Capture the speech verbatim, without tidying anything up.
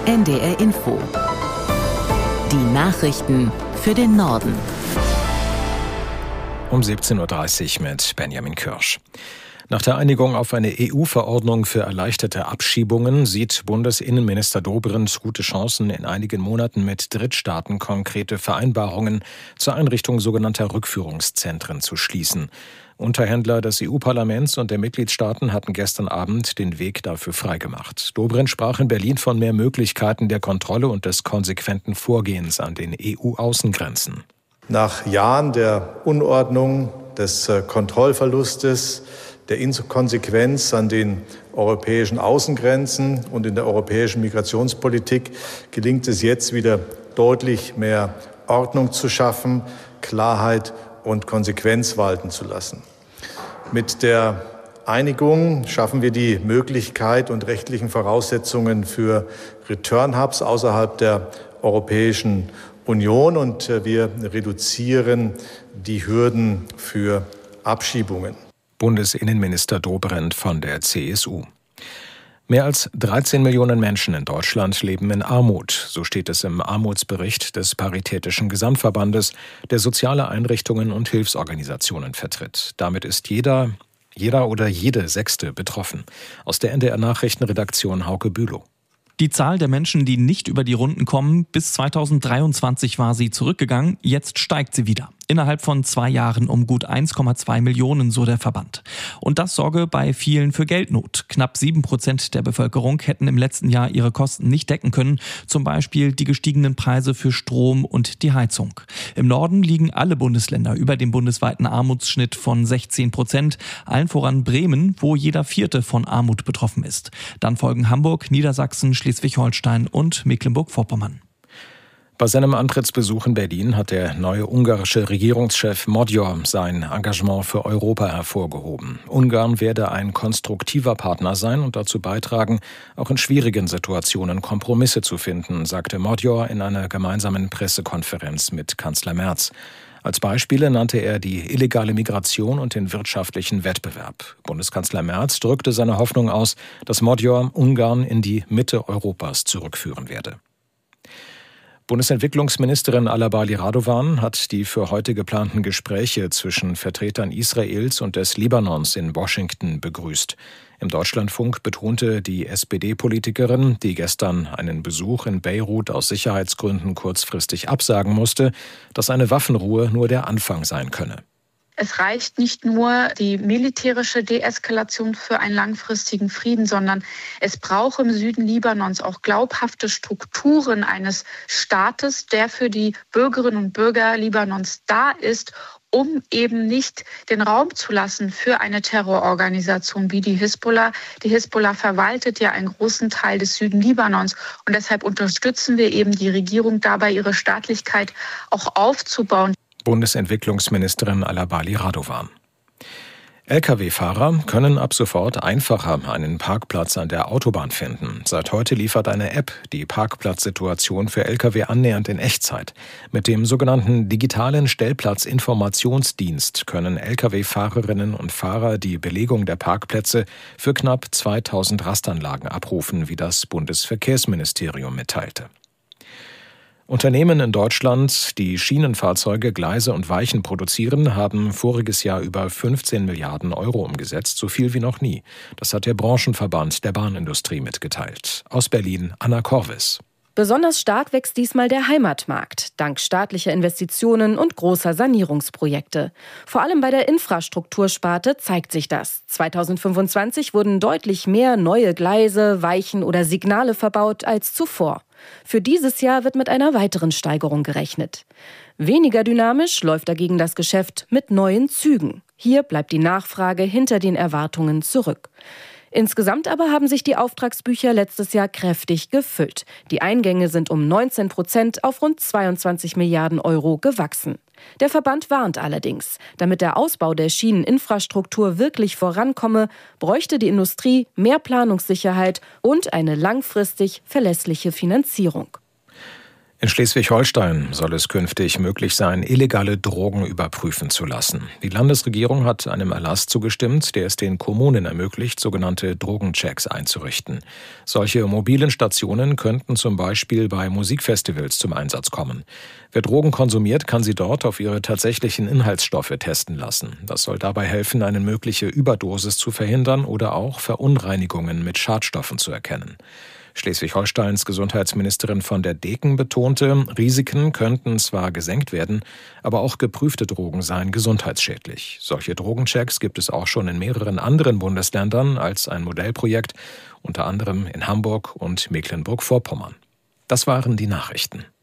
N D R Info. Die Nachrichten für den Norden. Um siebzehn Uhr dreißig mit Benjamin Kirsch. Nach der Einigung auf eine E U-Verordnung für erleichterte Abschiebungen sieht Bundesinnenminister Dobrindt gute Chancen, in einigen Monaten mit Drittstaaten konkrete Vereinbarungen zur Einrichtung sogenannter Rückführungszentren zu schließen. Unterhändler des E U-Parlaments und der Mitgliedstaaten hatten gestern Abend den Weg dafür freigemacht. Dobrindt sprach in Berlin von mehr Möglichkeiten der Kontrolle und des konsequenten Vorgehens an den E U-Außengrenzen. Nach Jahren der Unordnung, des Kontrollverlustes, der Inkonsequenz an den europäischen Außengrenzen und in der europäischen Migrationspolitik gelingt es jetzt wieder deutlich mehr Ordnung zu schaffen, Klarheit und Konsequenz walten zu lassen. Mit der Einigung schaffen wir die Möglichkeit und rechtlichen Voraussetzungen für Return-Hubs außerhalb der Europäischen Union und wir reduzieren die Hürden für Abschiebungen. Bundesinnenminister Dobrindt von der C S U. Mehr als dreizehn Millionen Menschen in Deutschland leben in Armut. So steht es im Armutsbericht des Paritätischen Gesamtverbandes, der soziale Einrichtungen und Hilfsorganisationen vertritt. Damit ist jeder, jeder oder jede Sechste betroffen. Aus der N D R-Nachrichtenredaktion Hauke Bülow. Die Zahl der Menschen, die nicht über die Runden kommen, bis zweitausenddreiundzwanzig war sie zurückgegangen, jetzt steigt sie wieder. Innerhalb von zwei Jahren um gut eins Komma zwei Millionen, so der Verband. Und das sorge bei vielen für Geldnot. Knapp sieben Prozent der Bevölkerung hätten im letzten Jahr ihre Kosten nicht decken können, zum Beispiel die gestiegenen Preise für Strom und die Heizung. Im Norden liegen alle Bundesländer über dem bundesweiten Armutsschnitt von sechzehn Prozent, allen voran Bremen, wo jeder Vierte von Armut betroffen ist. Dann folgen Hamburg, Niedersachsen, Schleswig-Holstein und Mecklenburg-Vorpommern. Bei seinem Antrittsbesuch in Berlin hat der neue ungarische Regierungschef Magyar sein Engagement für Europa hervorgehoben. Ungarn werde ein konstruktiver Partner sein und dazu beitragen, auch in schwierigen Situationen Kompromisse zu finden, sagte Magyar in einer gemeinsamen Pressekonferenz mit Kanzler Merz. Als Beispiele nannte er die illegale Migration und den wirtschaftlichen Wettbewerb. Bundeskanzler Merz drückte seine Hoffnung aus, dass Magyar Ungarn in die Mitte Europas zurückführen werde. Bundesentwicklungsministerin Alabali Radovan hat die für heute geplanten Gespräche zwischen Vertretern Israels und des Libanons in Washington begrüßt. Im Deutschlandfunk betonte die S P D-Politikerin, die gestern einen Besuch in Beirut aus Sicherheitsgründen kurzfristig absagen musste, dass eine Waffenruhe nur der Anfang sein könne. Es reicht nicht nur die militärische Deeskalation für einen langfristigen Frieden, sondern es braucht im Süden Libanons auch glaubhafte Strukturen eines Staates, der für die Bürgerinnen und Bürger Libanons da ist, um eben nicht den Raum zu lassen für eine Terrororganisation wie die Hisbollah. Die Hisbollah verwaltet ja einen großen Teil des Süden Libanons und deshalb unterstützen wir eben die Regierung dabei, ihre Staatlichkeit auch aufzubauen. Bundesentwicklungsministerin Alabali Radovan. L K W-Fahrer können ab sofort einfacher einen Parkplatz an der Autobahn finden. Seit heute liefert eine App die Parkplatzsituation für L K W annähernd in Echtzeit. Mit dem sogenannten digitalen Stellplatzinformationsdienst können L K W-Fahrerinnen und Fahrer die Belegung der Parkplätze für knapp zweitausend Rastanlagen abrufen, wie das Bundesverkehrsministerium mitteilte. Unternehmen in Deutschland, die Schienenfahrzeuge, Gleise und Weichen produzieren, haben voriges Jahr über fünfzehn Milliarden Euro umgesetzt, so viel wie noch nie. Das hat der Branchenverband der Bahnindustrie mitgeteilt. Aus Berlin, Anna Korvis. Besonders stark wächst diesmal der Heimatmarkt, dank staatlicher Investitionen und großer Sanierungsprojekte. Vor allem bei der Infrastruktursparte zeigt sich das. zweitausendfünfundzwanzig wurden deutlich mehr neue Gleise, Weichen oder Signale verbaut als zuvor. Für dieses Jahr wird mit einer weiteren Steigerung gerechnet. Weniger dynamisch läuft dagegen das Geschäft mit neuen Zügen. Hier bleibt die Nachfrage hinter den Erwartungen zurück. Insgesamt aber haben sich die Auftragsbücher letztes Jahr kräftig gefüllt. Die Eingänge sind um neunzehn Prozent auf rund zweiundzwanzig Milliarden Euro gewachsen. Der Verband warnt allerdings, damit der Ausbau der Schieneninfrastruktur wirklich vorankomme, bräuchte die Industrie mehr Planungssicherheit und eine langfristig verlässliche Finanzierung. In Schleswig-Holstein soll es künftig möglich sein, illegale Drogen überprüfen zu lassen. Die Landesregierung hat einem Erlass zugestimmt, der es den Kommunen ermöglicht, sogenannte Drogenchecks einzurichten. Solche mobilen Stationen könnten zum Beispiel bei Musikfestivals zum Einsatz kommen. Wer Drogen konsumiert, kann sie dort auf ihre tatsächlichen Inhaltsstoffe testen lassen. Das soll dabei helfen, eine mögliche Überdosis zu verhindern oder auch Verunreinigungen mit Schadstoffen zu erkennen. Schleswig-Holsteins Gesundheitsministerin von der Deken betonte, Risiken könnten zwar gesenkt werden, aber auch geprüfte Drogen seien gesundheitsschädlich. Solche Drogenchecks gibt es auch schon in mehreren anderen Bundesländern als ein Modellprojekt, unter anderem in Hamburg und Mecklenburg-Vorpommern. Das waren die Nachrichten.